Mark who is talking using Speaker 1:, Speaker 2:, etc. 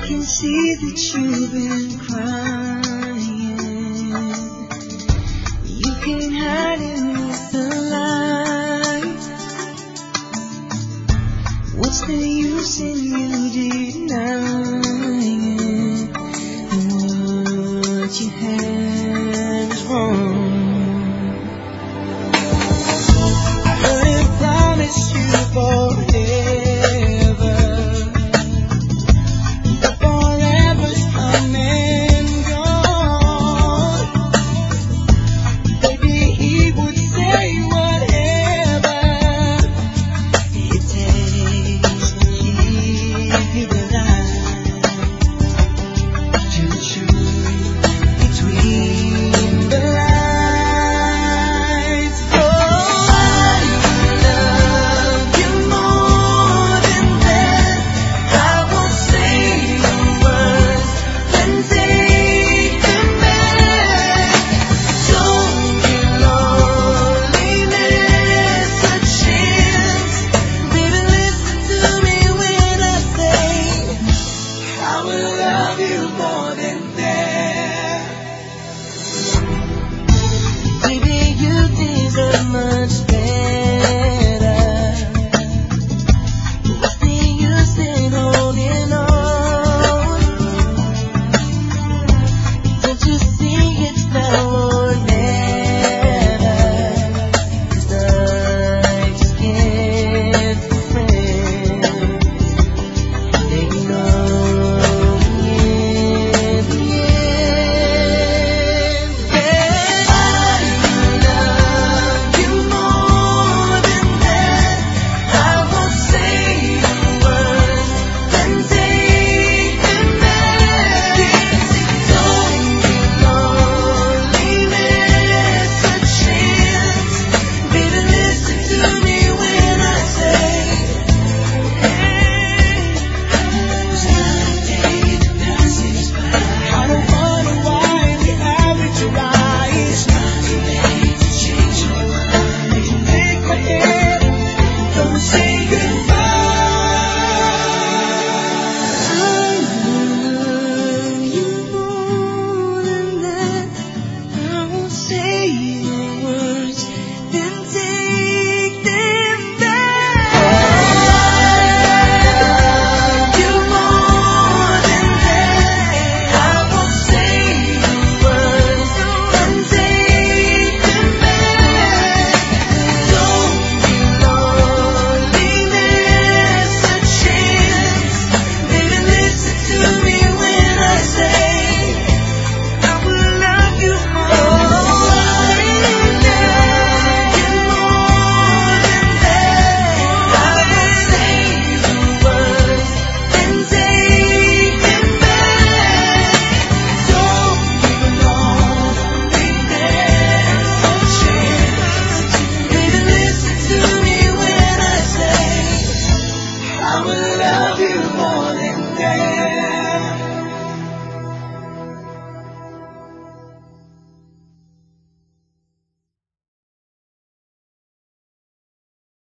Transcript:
Speaker 1: can see that you've been crying. You can't hide it with the light. What's the use in you denying what you had is wrong? I heard him promise you forever. Much better. What's the use in holding on? Don't you see it's now or never? 'Cause I just can't be friends. They know in the end that I love you more than that. I won't say the words and take them back. Don't give loneliness a chance. Baby, listen to me when I say, there's not a day that passes by. I don't wonder why the average rise. It's not too late to change your mind. Take my hand, don't say goodbye. I love you more than that. I won't say the words, then take them back. I love you more than that. I won't say the words, then take them back. Don't give loneliness a chance. Baby, listen to me when I say I will love you more. I love you more than that. I won't say the words and take them back. Don't give loneliness a chance. Baby, listen to me when I say I will love you more than that.